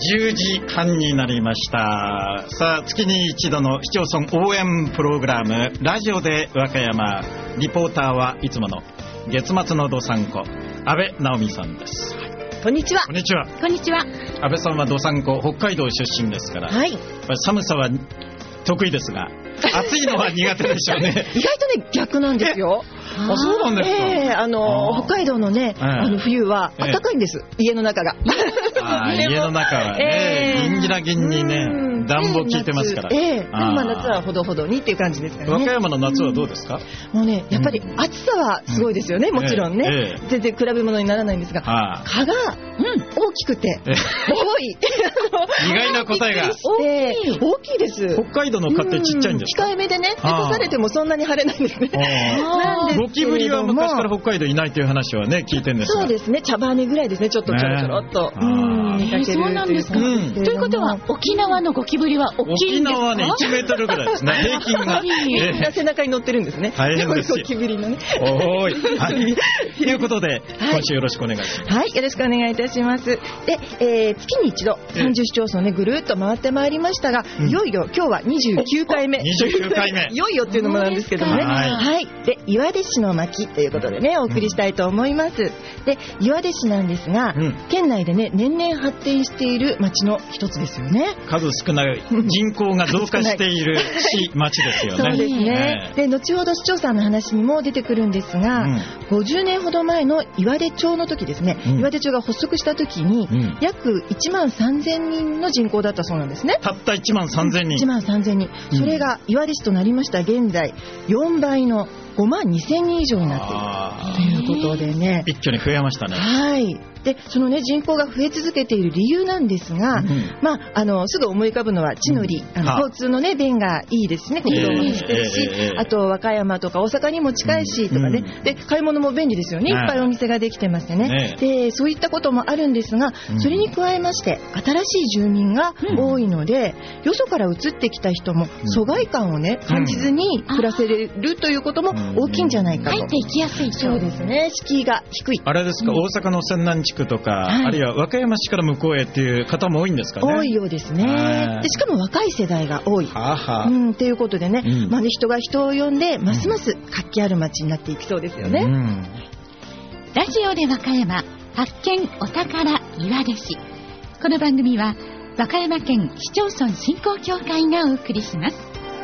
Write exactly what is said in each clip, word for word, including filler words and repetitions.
じゅうじはんになりました。さあ、月に一度の市町村応援プログラム、ラジオで和歌山。リポーターはいつもの月末のどさんこ、安倍直美さんです。 こんにちは。 こんにちは。 こんにちは。 安倍さんはどさんこ、北海道出身ですから、 はい、 やっぱり寒さは得意ですが、暑いのは苦手でしょうね。 意外とね、逆なんですよ。 あ、そうなんですか。 えー、あのー、北海道のね、えー、あの冬は暖かいんです、えー、家の中が。 あ家の中はね、えー、ギンギラギンにね、暖房効いてますから。 えー、まあ夏はほどほどにっていう感じですからね。 和歌山の夏はどうですか？ うん、もうね、やっぱり暑さはすごいですよね、うん、もちろんね、えー、全然比べ物にならないんですが、蚊が、うん、大きくて、えー、多い。 意外な答えが。 大きい。大きいです。 北海道の蚊ってちっちゃいんですか？ 控えめでね、で刺されてもそんなに腫れないんですね。 ゴキブリは昔から北海道いないという話はね、聞いてるんですが。 そうですね、茶羽ぐらいですね、ちょっとちょろちょろっと、 うん見かける。そうなんですか。ということは沖縄のゴキブリは大きいんですか？ 沖縄はね、いちメートルぐらいですね、平均が。 みんな背中に乗ってるんですね。 大変ですよ。 ゴキブリのね。 おーい。はい。ということで、今週よろしくお願いします。 はい、よろしくお願いいたします。で、えー、月に一度さんじゅう市町村ね、ぐるっと回ってまいりましたが、いよいよ今日はにじゅうきゅうかいめ。 にじゅうきゅうかいめ。 いよいよっていうのもなんですけどもね。はい。はい。で、岩出市の巻ということでね、お送りしたいと思います。で、岩出市なんですが、うん、県内でね、年々発展している町の一つですよね。 数少ない人口が増加している市、町ですよね。 そうですね。で、後ほど市長さんの話にも出てくるんですが、うん、ごじゅうねんほど前の岩出町の時ですね、うん、岩出町が発足した時に、うん、約いちまんさんぜんにんの人口だったそうなんですね。 たったいちまんさんぜんにん。 いちまんさんぜんにん。それが岩出市となりました現在、よんばいのごまんにせんにん以上になっているということでね、 一挙に増えましたね。 はい。で、そのね、人口が増え続けている理由なんですが、うん、まあ、あのすぐ思い浮かぶのは地の利、うん、あの交通のね便がいいですね、国道も走ってるし、えーえー、あと和歌山とか大阪にも近いしとかね、うん、で買い物も便利ですよね、いっぱいお店ができてましてね、ねでそういったこともあるんですが、それに加えまして新しい住民が多いので、うん、よそから移ってきた人も疎外感をね感じずに暮らせれるということも大きいんじゃないかと。 入っていきやすい。 そうですね、敷居が低い。 あれですか、うん、大阪の泉南地区とか、はい、あるいは和歌山市から向こうへっていう方も多いんですかね。 多いようですね。でしかも若い世代が多い。はは、うん、ということでね、うん、まあね、人が人を呼んでますます活気ある街になっていきそうですよね。うん、 ラジオで和歌山発見お宝岩出市。この番組は和歌山県市町村振興協会がお送りします。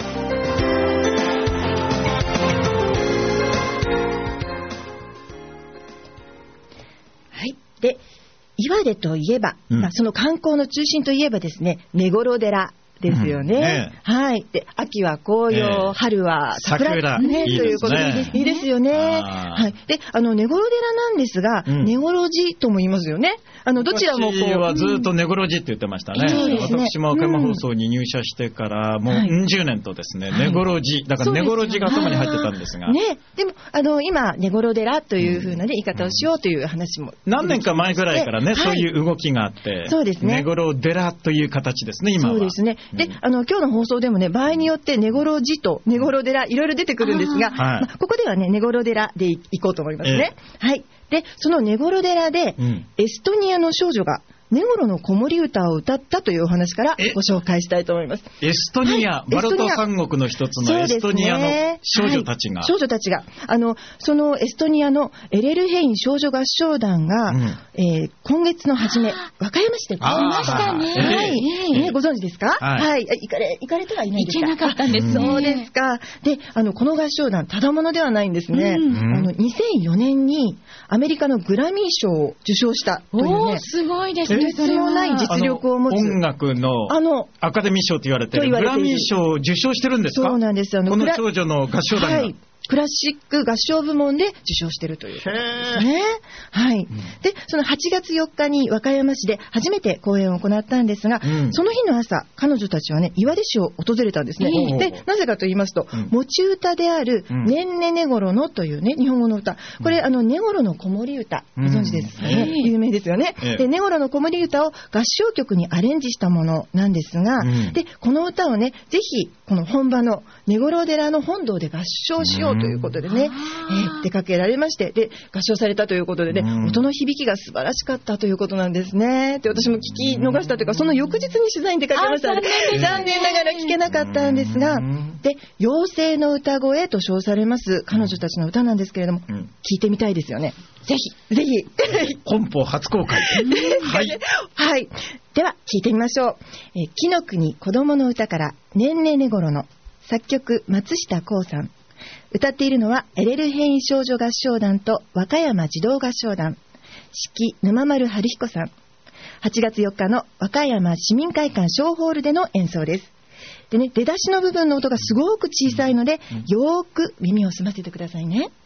で、岩出といえば、うん、まあ、その観光の中心といえばですね、目黒寺ですよね。うんね、はい。で、秋は紅葉、えー、春は桜、 桜ね、 いいですね、 ということでいいです、いいですよね。はい。で、あの根室寺なんですが、うん、根室寺とも言いますよね。あのどちらもこう。 私はずっと根室寺って言ってましたね。うん、私も和歌山放送に入社してからもううん十年とですね、はい、根室寺だから根室寺が頭に入ってたんですが。 ね。でもあの今根室寺という風な、ね、言い方をしようという話も、 うん、何年か前ぐらいからね、はい、そういう動きがあって、そうですね。根室寺という形ですね今は。 そうですね。で、あの今日の放送でもね、場合によって根室寺と根室寺いろいろ出てくるんですが、はい、まあ、ここではね根室寺でいこうと思いますね。えー、はい。で、その根室寺で、うん、エストニアの少女が根室の子守歌を歌ったというお話からご紹介したいと思います。 エストニア、はい、バルト三国の一つのエストニアの少女たちが、 はい、少女たちがあのそのエストニアのエレルヘイン少女合唱団が、うん、えー、今月の初め和歌山市でありましたね。 はい、えーね、ご存知ですか？はい、はい、行かれ行かれてはいないですか？ 行けなかったんですね。 そうですか。で、あのこの合唱団ただものではないんですね。うん、あのにせんよねんにアメリカのグラミー賞を受賞したというね。 おー、すごいですね。 とてつもない実力を持つ音楽のアカデミー賞と言われているグラミー賞を受賞してるんですか？ そうなんですよ。 この少女の合唱団が、はい、 クラシック合唱部門で受賞しているということですね。はい。うん、で、そのはちがつよっかに和歌山市で初めて公演を行ったんですが、うん、その日の朝、彼女たちはね、岩出市を訪れたんですね。うん、で、なぜかと言いますと、うん、持ち歌である、ねんねねごろのというね、日本語の歌。これ、あの、根室の子守歌、ご存知ですかね。うん、有名ですよね。えー、で、根室の子守歌を合唱曲にアレンジしたものなんですが、うん、で、この歌をね、ぜひ、この本場の根室寺の本堂で合唱しようということでね、えー、出かけられまして、で合唱されたということでね、音の響きが素晴らしかったということなんですね。で私も聞き逃したというか、その翌日に取材に出かけましたので、残念ながら聞けなかったんですが、で妖精の歌声と称されます彼女たちの歌なんですけれども、聞いてみたいですよね。ぜひぜひ本邦初公開はい、 はい、では聞いてみましょう。えー、木の国子供の歌からねんねねごろの、作曲松下幸さん、歌っているのはエレルヘイン少女合唱団と和歌山児童合唱団、指揮沼丸春彦さん。はちがつよっかの和歌山市民会館小ホールでの演奏です。でね、出だしの部分の音がすごく小さいので、よーく耳を澄ませてくださいね。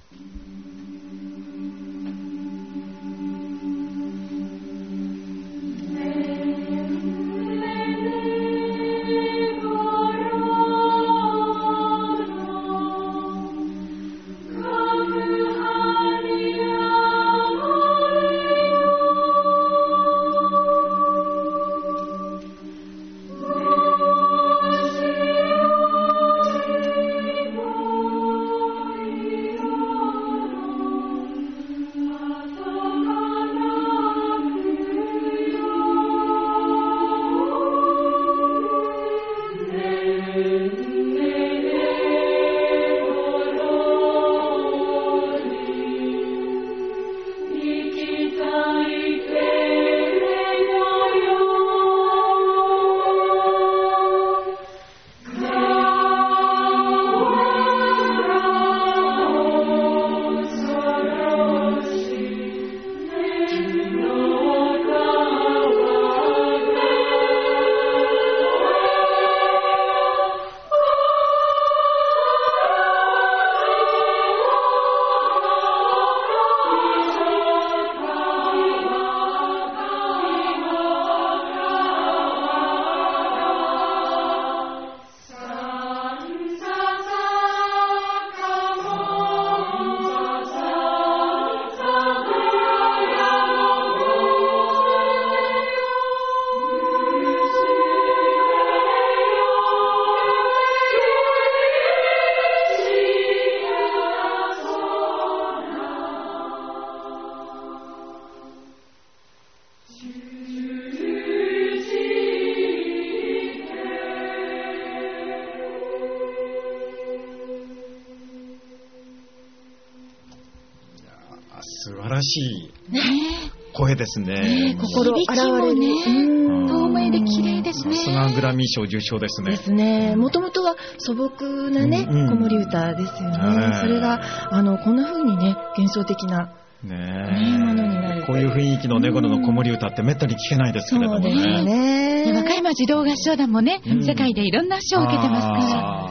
素晴らしい声ですね。 ね、心洗われるね、透明で綺麗ですね。 さすがグラミー賞受賞ですね。 ですね。もともとは素朴なね、うんうん、子守歌ですよね。それがあのこんな風にね、幻想的なねえ、ものになる。 こういう雰囲気のネゴロの子守歌ってめったに聞けないですけれどもね。そうですね。 和歌山児童合唱団もね、うん、世界でいろんな賞を受けてますから、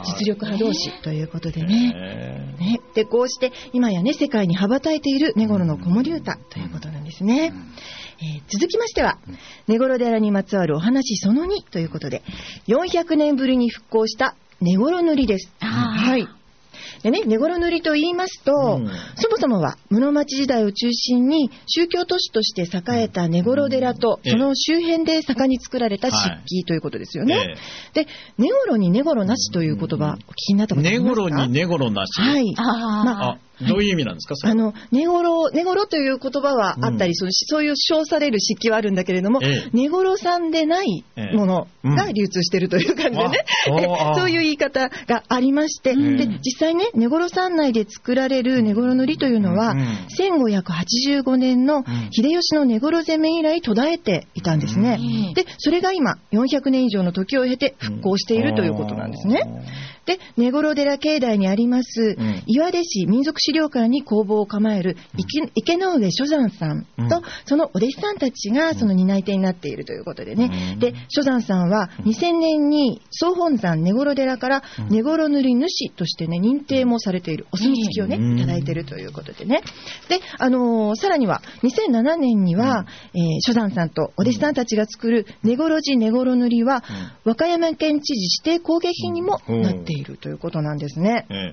実力派同士ということでね。ね、でこうして今やね、世界に羽ばたいているネゴロの子守歌ということなんですね。うん、えー、続きましては、ネゴロ寺にまつわるお話そのにということで、よんひゃくねんぶりに復興したネゴロ塗りです。はい。でね、根室塗と言いますと、うん、そもそもは室町時代を中心に宗教都市として栄えた根室寺と、うん、その周辺で盛んに作られた漆器ということですよね。はい、で、根室に根室なしという言葉、お聞きになったことありますか？ 根室に根室なし。 はい。 あ、まあどういう意味なんですか、それ。 あの、根室、根室という言葉はあったり、うん、そう、そういう称される漆器はあるんだけれども、ええ、根室産でないものが流通しているという感じでね、うん、そういう言い方がありまして、うん、で、実際ね、根室産内で作られる根室塗というのは、うん、せんごひゃくはちじゅうごねんの秀吉の根室攻め以来途絶えていたんですね。うん、で、それが今、よんひゃくねん以上の時を経て復興しているということなんですね。で、根室寺境内にあります、うん、岩出市民族資料館に工房を構える 池, 池上書山さんと、うん、そのお弟子さんたちがその担い手になっているということでね、うん、で、書山さんはにせんねんに総本山根室寺から根室塗り主としてね、認定もされている、お墨付きをね、いただいているということでね。で、あのー、さらにはにせんななねんには、うん、えー、書山さんとお弟子さんたちが作る根室寺根室塗りは、うん、和歌山県知事指定工芸品にもなっているいるということなんですね。ええ、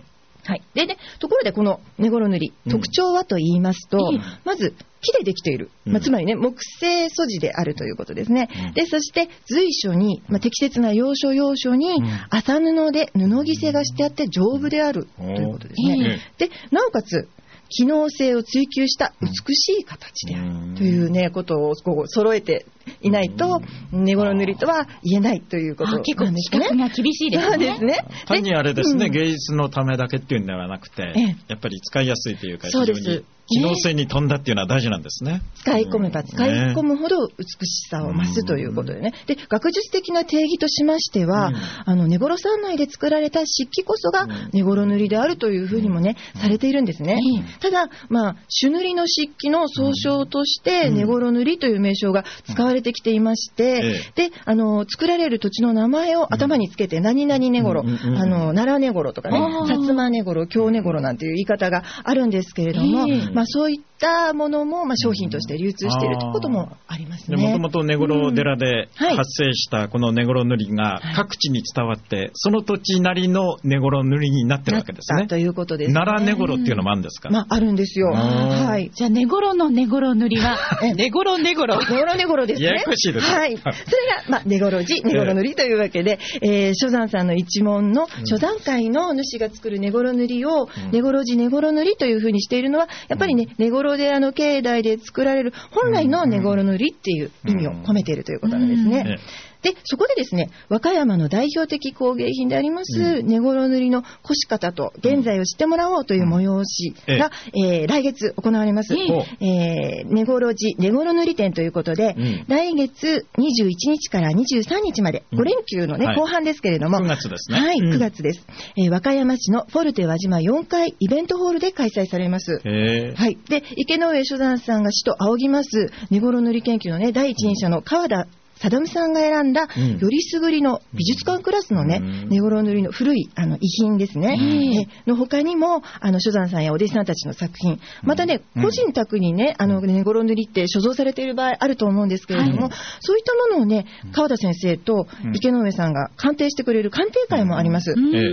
はい、でね、ところでこの根頃塗り、うん、特徴はと言いますと、うん、まず木でできている、まあ、つまりね木製素地であるということですね、うん、でそして随所に、まあ、適切な要所要所に麻布で布着せがしてあって丈夫であるということですね、うん、でなおかつ機能性を追求した美しい形であるというねことをこう揃えていないと根頃塗りとは言えないということなんですね。 結構規格が厳しいですね。 そうですね。 単にあれですね、うん、芸術のためだけっていうんではなくて、ええ、やっぱり使いやすいというか非常に機能性に富んだっていうのは大事なんですね。 使い込めば使い込むほど美しさを増すということでね。で学術的な定義としましては、うん、あの根頃山内で作られた漆器こそが根頃塗りであるというふうにもね、うん、されているんですね。うん、ただまあ朱塗りの漆器の総称として根頃塗りという名称が使われてきていまして、うん、であの作られる土地の名前を頭につけて何々根頃、うん、あの奈良根頃とかね、薩摩根頃、京根頃なんていう言い方があるんですけれども、まあ、そういったものも、まあ、商品として流通しているということもありますね。 もともと根頃寺で発生したこの根頃塗りが各地に伝わって、はい、その土地なりの根頃塗りになってるわけですね。 ということですね。 奈良根頃っていうのもあるんですか。 まあ、あるんですよ。はい。 じゃあ根頃の根頃塗りは根頃根頃根頃根頃ですね。 ややこしいです。 はい。それがまあ根頃地根頃塗りというわけで、えー、書山さんの一門の書山会の主が作る根頃塗りを根頃地根頃塗りというふうにしているのはやっぱりね根頃寺の境内で作られる本来の根頃塗りっていう意味を込めているということなんですね。でそこでですね和歌山の代表的工芸品であります根頃塗りのこし方と現在を知ってもらおうという催しが、うんえー、来月行われます、うんえー、根頃地根頃塗り展ということで、うん、来月にじゅういちにちからにじゅうさんにちまで、うん、ご連休の、ねはい、後半ですけれどもくがつですね。 はい、 うん、 くがつです、えー、和歌山市のフォルテ輪島よんかいイベントホールで開催されます。 へはい、で池上書山さんが師と仰ぎます根頃塗り研究の、ね、第一人者の川田貞美さんが選んだ、うん、よりすぐりの美術館クラスのね、根頃塗りの古いあの遺品ですね、えの他にもあの書山さんやお弟子さんたちの作品、またね、うん、個人宅にねあの根頃塗りって所蔵されている場合あると思うんですけれども、はい、そういったものをね川田先生と池上さんが鑑定してくれる鑑定会もあります、うん、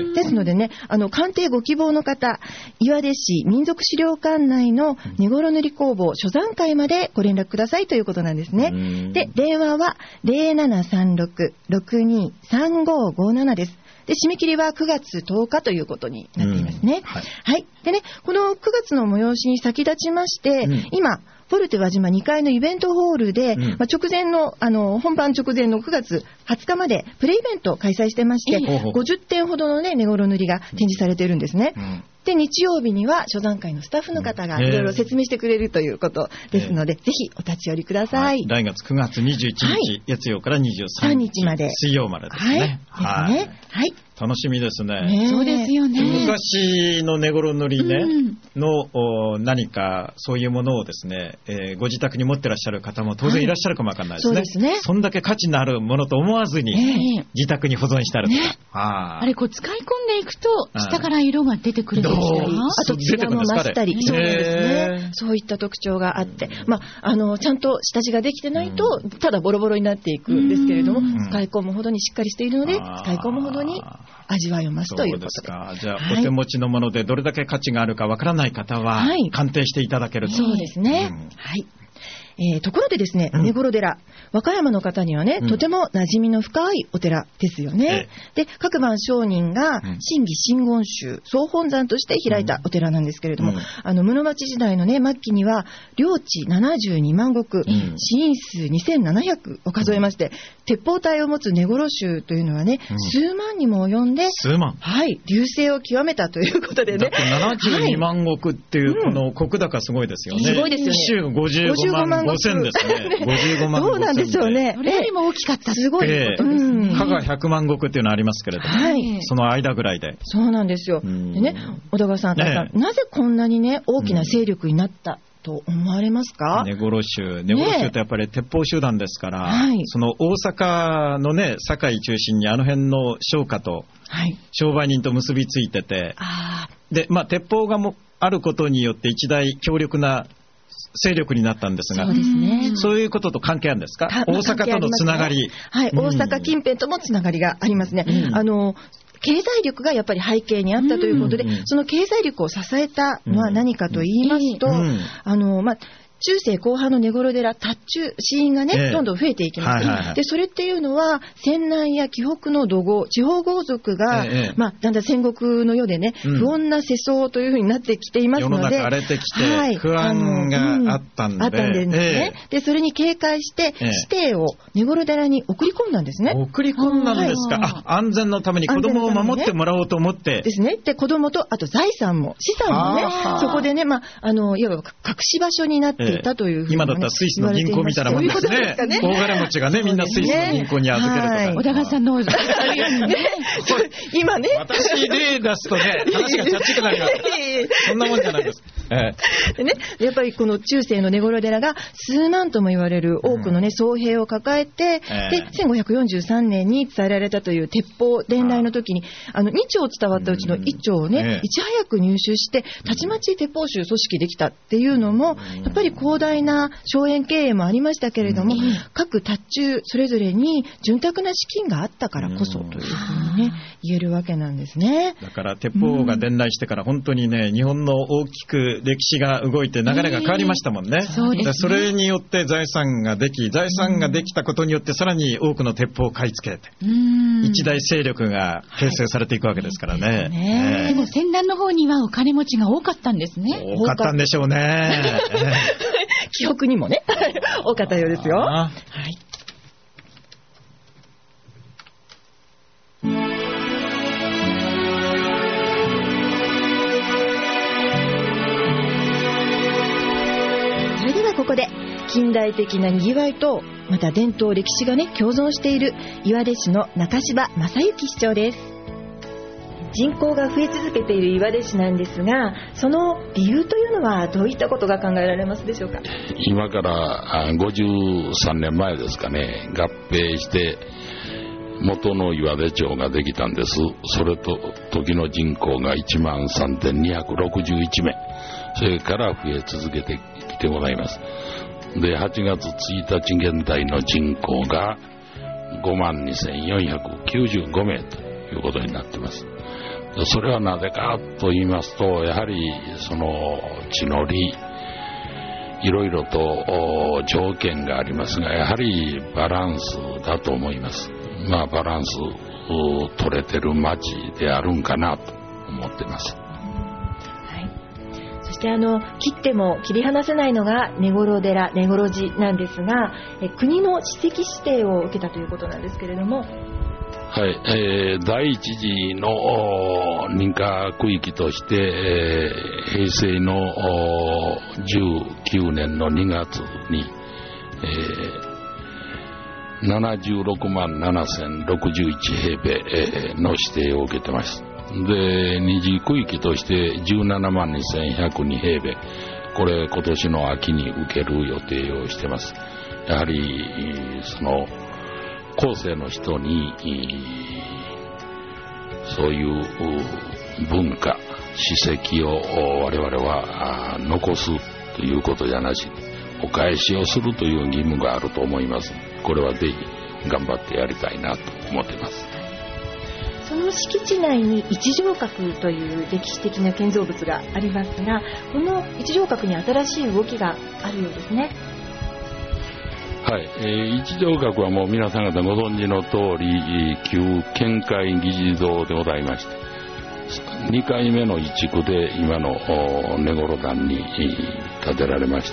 ですのでねあの鑑定ご希望の方岩出市民族資料館内の根頃塗り工房書山会までご連絡くださいということなんですね、うん、で電話はゼロななさんろく ろくにさんごごななです。で締め切りはくがつとおかということになっていますね、うんはいはい、でねこのくがつの催しに先立ちまして、うん、今フォルテ輪島にかいのイベントホールで、うんまあ、直前の、あの本番直前のくがつはつかまでプレイベントを開催してまして、えー、ごじゅってんほどの、ね、根頃塗りが展示されているんですね、うんで日曜日には書山会のスタッフの方がいろいろ説明してくれるということですので、えー、ぜひお立ち寄りください、はい、 来月くがつにじゅういちにち、はい、月曜からにじゅうさんにちまで水曜までですね。 はい、ですね。はい。 楽しみですね。 ねそうですよね。 昔の根頃塗りね、うん、 の何かそういうものをですね、えー、ご自宅に持ってらっしゃる方も当然いらっしゃるかもわかんないですね。はい、そうですね。そんだけ価値のあるものと思わずに、えー、自宅に保存してあるとか。ね、 あ, あれこう使い込んでいくと下から色が出てくるんですよ。 あとツヤも増したり、そうなんですね。そういった特徴があって、まああのちゃんと下地ができてないと、うん、ただボロボロになっていくんですけれども、使い込むほどにしっかりしているので、使い込むほどに味わいを増すということで。 そうですか。じゃあ、はい、お手持ちのものでどれだけ価値があるかわからない方は、はい、鑑定していただけると。 そうですね。うん、はい。えー、ところでですね、根頃寺、和歌山の方にはね、うん、とても馴染みの深いお寺ですよね。ええ、で、各番上人が真偽真言宗総本山として開いたお寺なんですけれども、うん、あの室町時代のね末期には領地ななじゅうにまんごく、うん、市員数にせんななひゃくを数えまして、うん、鉄砲隊を持つ根頃宗というのはね、うん、数万にも及んで、 数万、 はい、隆盛を極めたということでね。 だってななじゅうにまんごくっていうこの石高すごいですよね。 すごいですよね。 一州ごじゅうごまんごせんですね。ごじゅうごまんごせん。 そうなんですよね。 それよりも大きかった。 すごいことですね。 加賀ひゃくまんごくっていうのありますけれども、はい、その間ぐらいで。 そうなんですよ。でね、小田川さん、ね、なぜこんなにね大きな勢力になったと思われますか？ 根頃宗、根頃宗ってやっぱり鉄砲集団ですから、はい、その大阪のね堺中心にあの辺の商家と商売人と結びついてて、はい、でまあ鉄砲がもあることによって一大強力な勢力になったんですが、 そうですね、 そういうことと関係あるんですか？大阪とのつながり、 はい、うん、大阪近辺ともつながりがありますね。うん、あの経済力がやっぱり背景にあったということで、うん、その経済力を支えたのは何かと言いますと、うん、あのまあ中世後半の根室寺、塔頭、死因がね、ええ、どんどん増えていきます、はいはいはい。で、それっていうのは、戦南や紀北の土豪、地方豪族が、ええ、まあ、だんだん戦国の世でね、うん、不穏な世相というふうになってきていますので、 世の中荒れてきて、はい、不安があったんで、 あったんですね、ええ。で、それに警戒して、指定を根室寺に送り込んだんですね。 送り込んだんですか。はい、あ、安全のために子供を守ってもらおうと思って。 ですね。で、子供と、あと財産も、資産もね、そこでね、まあ、あの、いわば隠し場所になっていたというふうに、ね、 今だったらスイスの銀行みたいなもんですね。大金持ちがね、みんなスイスの銀行に預けるとか。はい、 小高さんのね、 今ね、 私例出すとね、話がチャッチくなります。そんなもんじゃないです。ええ、でね、やっぱりこの中世の根室寺が数万とも言われる多くのね、僧兵を抱えて、ええ、でせんごひゃくよんじゅうさんねんに伝えられたという鉄砲伝来の時に、あのに丁伝わったうちのい丁をね、ええ、いち早く入手してたちまち鉄砲衆組織できたっていうのも、やっぱり広大な荘園経営もありましたけれども、うん、各塔頭それぞれに潤沢な資金があったからこそというふうにね、言えるわけなんですね。 だから鉄砲が伝来してから本当にね、日本の大きく歴史が動いて流れが変わりましたもんね。えー、そうですね。それによって財産ができ、財産ができたことによってさらに多くの鉄砲を買い付けて、うん、一大勢力が形成されていくわけですからね。はい、 ね、えー、でも戦南の方にはお金持ちが多かったんですね。 多かったんでしょうね。 記憶にもね多かったようですよ。はい。それではここで近代的な賑わいとまた伝統歴史がね共存している岩出市の中柴正幸市長です。人口が増え続けている岩出市なんですが、その理由というのはどういったことが考えられますでしょうか。 今からごじゅうさんねんまえですかね、合併して元の岩出町ができたんです。それと時の人口がいちまんさんぜんにひゃくろくじゅういちめい、それから増え続けてきてございます。で、はちがつついたち現在の人口がごまんにせんよんひゃくきゅうじゅうごめいということになっています。それはなぜかと言いますと、やはりその地の利、いろいろと条件がありますが、やはりバランスだと思います。まあバランスを取れてる町であるんかなと思っています。 はい。そしてあの切っても切り離せないのが根室寺、根室寺なんですが、え国の史跡指定を受けたということなんですけれども。 はい、えー、第一次の認可区域として、えー、平成のじゅうきゅうねんのにがつに、えー、ななじゅうろくまんななせんろくじゅういちへいべいの指定を受けてます。で、二次区域としてじゅうななまんにせんひゃくにへいべい、これ今年の秋に受ける予定をしてます。やはりその後世の人にそういう文化史跡を我々は残すということじゃなし、お返しをするという義務があると思います。これはぜひ頑張ってやりたいなと思っています。 その敷地内に一条閣という歴史的な建造物がありますが、この一条閣に新しい動きがあるようですね。 はい、えー、一条閣はもう皆さん方ご存知の通り、旧県会議事堂でございまして、にかいめの移築で今の根室段に建てられました。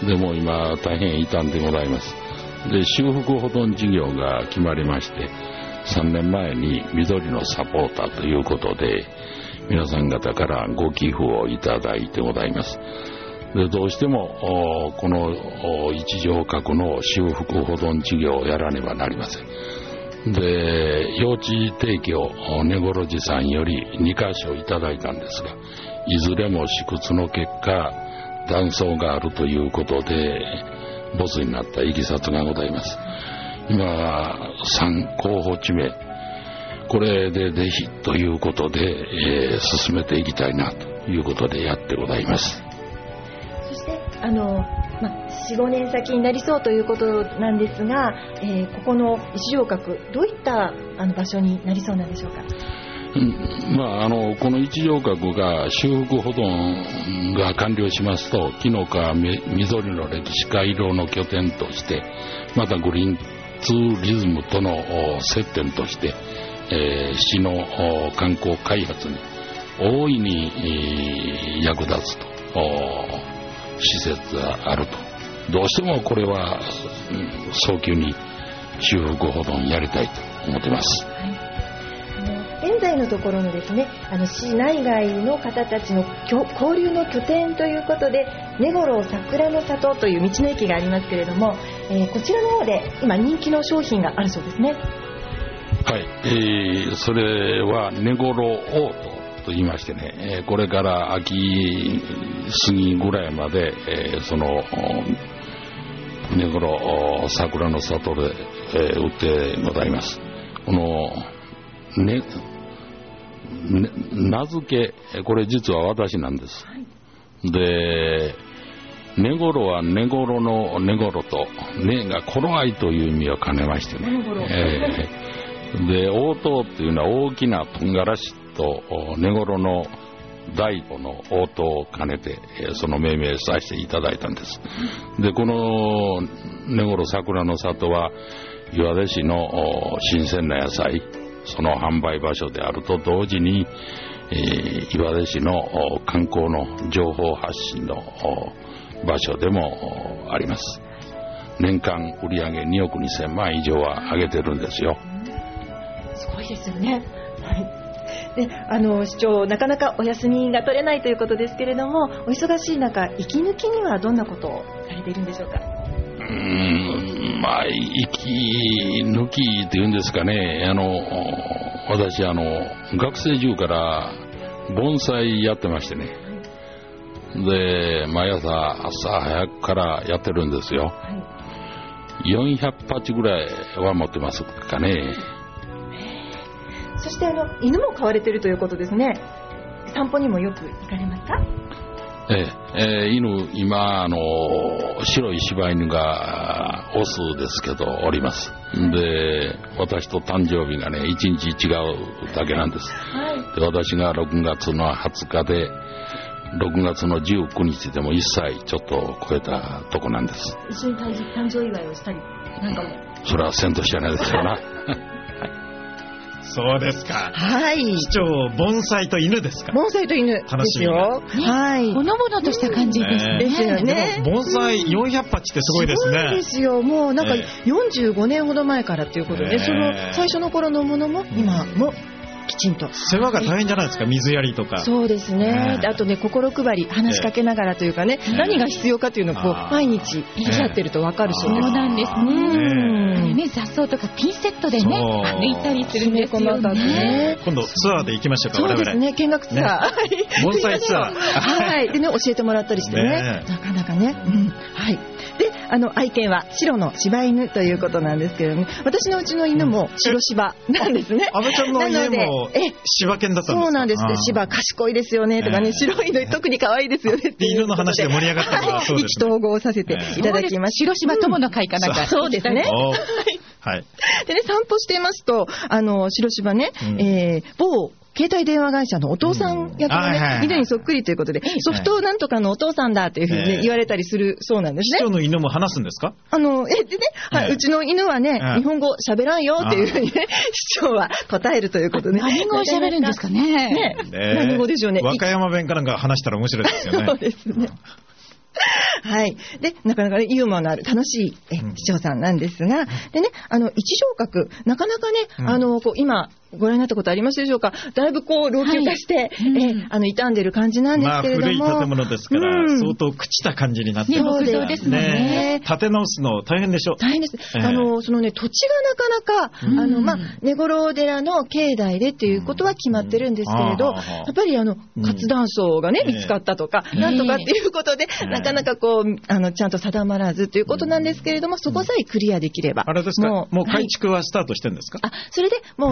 でも今大変傷んでございます。で、修復保存事業が決まりまして、さんねんまえに緑のサポーターということで皆さん方からご寄付をいただいてございます。で、どうしてもこの一条閣の修復保存事業をやらねばなりません。で、用地提供根室寺さんよりにかしょいただいたんですが、いずれも試掘の結果断層があるということでボツになったいきさつがございます。今さん候補地名、これでぜひということで、えー、進めていきたいなということでやってございます。 そしてあの、ま、よん、ごねん先になりそうということなんですが、えー、ここの一条閣どういったあの場所になりそうなんでしょうか。 まあ、あのこの一条閣が修復保存が完了しますと、紀の川緑の歴史回廊の拠点として、またグリーンツーリズムとの接点として、えー、市の観光開発に大いに役立つと施設があると。どうしてもこれは早急に修復保存やりたいと思っています。 現在のところのですね、あの市内外の方たちの交流の拠点ということで、根頃桜の里という道の駅がありますけれども、えー、こちらの方で今人気の商品があるそうですね。 はい、えー、それは根頃オートと言いましてね、これから秋過ぎぐらいまで、えー、その根頃桜の里で、えー、売ってございます。このねね、名付け、これ実は私なんです。はい、で、根頃は根頃の根頃と、根が頃合いという意味を兼ねましてね。えー、で、応答っていうのは大きなとんがらしと根頃の大母の応答を兼ねて、その命名させていただいたんです。で、この根頃桜の里は、岩出市の新鮮な野菜、その販売場所であると同時に、えー、岩出市の観光の情報発信の場所でもあります。年間売上におくにせんまん以上は上げてるんですよ。 すごいですよね。はい。で、あの市長、なかなかお休みが取れないということですけれども、お忙しい中、息抜きにはどんなことをされているんでしょうか。 うーん、まあ、息抜きっていうんですかね、あの私あの学生中から盆栽やってましてね、で毎朝朝早くからやってるんですよ。はい、よんひゃくはちぐらいは持ってますかね。 そしてあの犬も飼われてるということですね。散歩にもよく行かれますか。 えええー、犬今あの白い柴犬がオスですけどおります。で私と誕生日がねいちにち違うだけなんです。はい、で私がろくがつのはつかでろくがつのじゅうくにちでもいっさいちょっと超えたとこなんです。 一緒に誕生祝いをしたりなんかも。 それはせんとしじゃないですよな。 そうですか。 はい。 市長、盆栽と犬ですか。 盆栽と犬ですよ。はい。 ほのぼのとした感じですね。 ですよね。 盆栽よんひゃくはちってすごいですね。 そうですよ。もうなんかよんじゅうごねんほど前からっていうことで、その最初の頃のものも今もきちんと世話が大変じゃないですか。水やりとか。 そうですね。あとね、心配り、話しかけながらというかね、何が必要かというのをこう毎日言い合ってると分かるそうです。 そうなんですね。ね、雑草とかピンセットでね抜いたりするんですよね。 今度ツアーで行きましょうか。 そうですね、見学ツアー、 盆栽ツアー、 はい、でね教えてもらったりしてね、なかなかね、うん、はい。で、あの愛犬は白の柴犬ということなんですけれども、私のうちの犬も白柴なんですね。 安倍ちゃんの家も柴犬だったんですか。 そうなんです。柴賢いですよねとかね、白いの特に可愛いですよねっていう犬の話で盛り上がったのはそうですね。 意気投合させていただきました。 白柴友の会かなんか。 そうですね。 はい。 でね、散歩していますと、あの白柴ね、えー、某携帯電話会社のお父さん役のね、犬にそっくりということで、ソフトなんとかのお父さんだというふうに、ね、言われたりするそうなんですね。 市長の犬も話すんですか。 あのえでね、はい、うちの犬はね、日本語喋らんよっていうふうにね、市長は答えるということで、ね、 何語を喋るんですかね。 ね、何語でしょうね。 和歌山弁かなんか話したら面白いですよね。 そうですね。はい。で、なかなかね、ユーモアのある楽しいえ、うん、市長さんなんですが、でね、あの、一条閣、なかなかね、うん、あの、こう、今、ご覧になったことありますでしょうか。だいぶこう老朽化して、はい、えあの傷んでる感じなんですけれども、 まあ、古い建物ですから、うん、相当朽ちた感じになってますね。ですね。 ね、建て直すの大変でしょう。 大変です。えー、あのそのね土地がなかなか、うん、あのまあ根頃寺の境内でっていうことは決まってるんですけれど、うん、やっぱりあの活断層がね、うん、見つかったとか、えー、なんとかっていうことで、えー、なかなかこうあのちゃんと定まらずということなんですけれども、そこさえクリアできれば、 あれですか。もう、もう改築はスタートしてるんですか。 はい、あ、それでもうその土地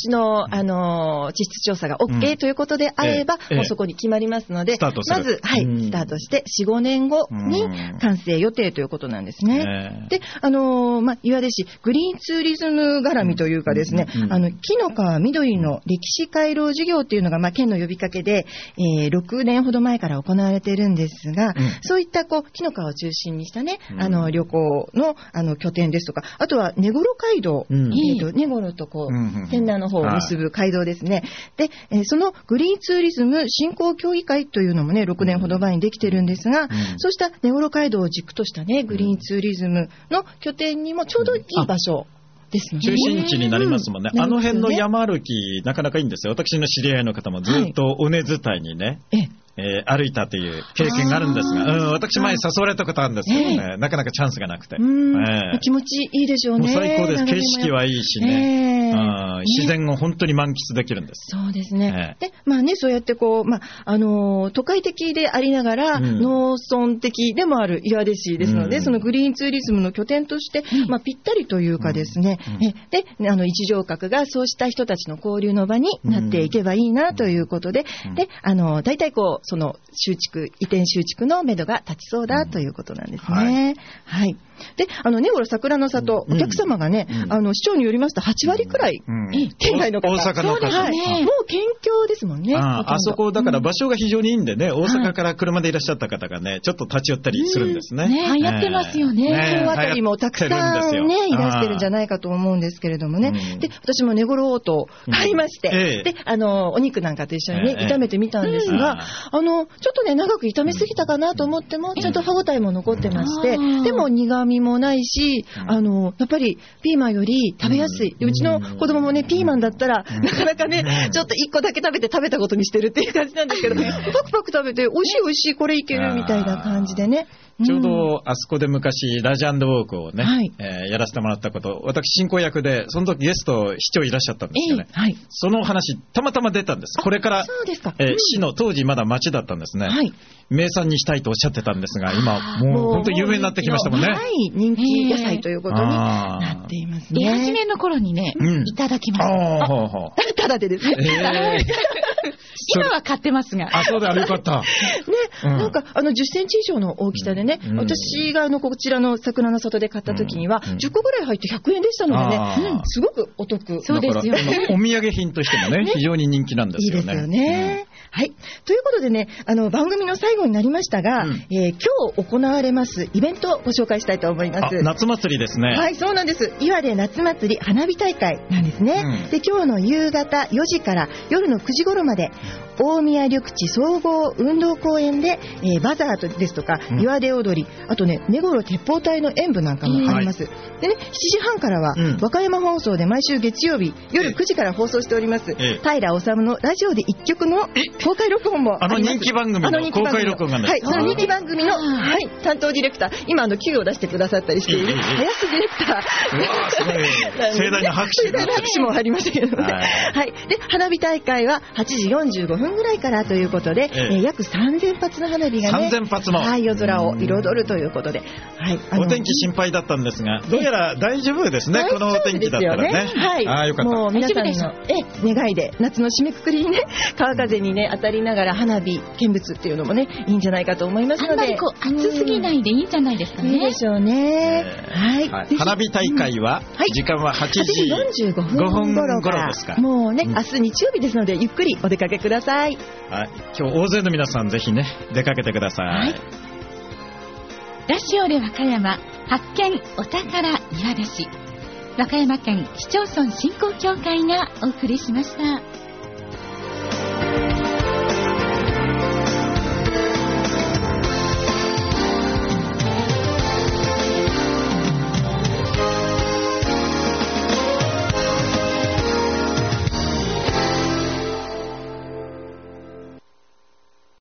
の、あの地質調査が OK ということであれば、 ええもうそこに決まりますので、 スタートするまず、はい、 うんスタートして よん、ごねんごに完成予定ということなんですね。で、あのーまあ、岩出市グリーンツーリズム絡みというかですね、 うんうんあの木の川緑の歴史回廊事業というのが、まあ、県の呼びかけで、えー、ろくねんほど前から行われているんですが、 うんそういったこう木の川を中心にしたね、 うんあの旅行のあの拠点ですとか、あとは根室街道、 うんえーと根室とこう、 うんうんうん県南の方を結ぶ街道ですね。で、えーそのグリーンツーリズム振興協議会というのもね、ろくねんほど前にできてるんですが、 うんそうした根室街道を軸としたね、グリーンツーリズムの拠点にもちょうどいい場所ですので、 中心地になりますもんね。 うんあの辺のなりますよね山歩き、なかなかいいんですよ。私の知り合いの方もずっと尾根伝いにね、 えええー歩いたという経験があるんですが、 あーうん、私前誘われたことあるんですけどね、 えなかなかチャンスがなくて。 うんええ気持ちいいでしょうもうね。 最高です。景眺めも色はいいしね。 ええうん自然を本当に満喫できるんです。 そうですね。 えで、まあね、そうやってこう、まあ、あのー都会的でありながら、 うん農村的でもある岩出市ですので、 うんそのグリーンツーリズムの拠点として、まあ、ぴったりというかですね、 うんえで、あの、一条閣がそうした人たちの交流の場になっていけばいいなということで、 うんで、あの、大体こう、その、集築、移転集築の目処が立ちそうだということなんですね。はい。で、あの、根室桜の里、 うんお客様がね、 うんあの、市長によりますとはちわりくらい、 うんえ県外の方。 大阪の方。 はい、 あもう県境ですもんね。 あほとんどあそこだから場所が非常にいいんでね、大はい阪から車でいらっしゃった方がね、ちょっと立ち寄ったりするんですね。 ね流行ってますよね今日あたりもたくさんね、いらしてるんじゃないないかと思うんですけれどもね。 うんで、私も根室オート買いまして、 うんええで、あの、お肉なんかと一緒にね、 ええ炒めてみたんですが、 うんあの、ちょっとね、長く炒めすぎたかなと思っても、ちゃんと歯ごたえも残ってまして、 うんでも苦味もないし、 うんあの、やっぱりピーマンより食べやすい。でうちの子供もね、ピーマンだったら、 うんなかなかね、 うんちょっと一個だけ食べて食べたことにしてるっていう感じなんですけど、パクパク食べて、美味しい美味しい、これいけるみたいな感じでね。 ちょううんどあそこで昔、ラジアンドウォークをね、 はいえーやらせてもらったこと、私、進行役で、その時ゲスト、市長いらっしゃったんですよね。 ええはい。 その話、たまたま出たんです。これから、 そうですか。 えーうん市の当時まだ町だったんですね。 はい。 名産にしたいとおっしゃってたんですが、今、 あーもう本当に有名になってきましたもんね。 はい、人気野菜ということにあーなっています出始ね。 めの頃にね、 うんいただきました。 ああ、ほうほう。 ただでですね。 えー今は買ってますが。 あ、そうだ、よかった。 ね、 うんなんかあのじゅっセンチ以上の大きさでね、 うん私があのこちらの桜の里で買った時にはうんじゅっこぐらい入ってひゃくえんでしたのであーね、うんすごくお得。 そうですよねだからあのお土産品としてもね、非常に人気なんですよね。 いいですよね。はい。ということでね、あの番組の最後になりましたが、 うんえー今日行われますイベントをご紹介したいと思いまあす。 夏祭りですね。 はい、そうなんです。岩手夏祭り花火大会なんですね。 うんで、今日の夕方よじから夜のくじ頃まで、大宮緑地総合運動公園で、えーバザーとですとか、 うん岩出踊り、あとね、根室鉄砲隊の演舞なんかもあります。でね、しちじはんからは、 うん和歌山放送で毎週月曜日、夜くじから放送しております、 ええ平治のラジオで一曲の公開録音もあります。 あの人気番組のあ人気番組公開録音がねはい、その人気番組の、 あーはい、担当ディレクター、今あの、給与を出してくださったりしている、 ええええ林ディレクター。 うわーすごい盛大な拍手盛大な拍手もありましたけどね。 はいはい。で、花火大会ははちじよんじゅうごふんぐらいからということで、 えええー約さんぜんぱつの花火がね、 さんぜんぱつもはい、夜空を彩るということで、はい。あのお天気心配だったんですが、どうやら大丈夫ですね、このお天気だったらね。 大丈夫ですよはい。 ああ、よかった。 もう皆さんの大丈え願いで夏の締めくくりにね、川風にね当たりながら花火見物っていうのもねいいんじゃないかと思いますので。 あんまりこう暑すぎないでいいんじゃないですかね。 いいでしょうね。 えーはい。 はいぜひ花火大会は、 はい時間ははちはちじじよんじゅうごふん頃からですか。 もうね、 うん明日日曜日ですのでゆっくりお出かけください。 はい、今日大勢の皆さんぜひね出かけてください。 はいラジオで和歌山発見お宝岩出市、和歌山県市町村振興協会がお送りしました。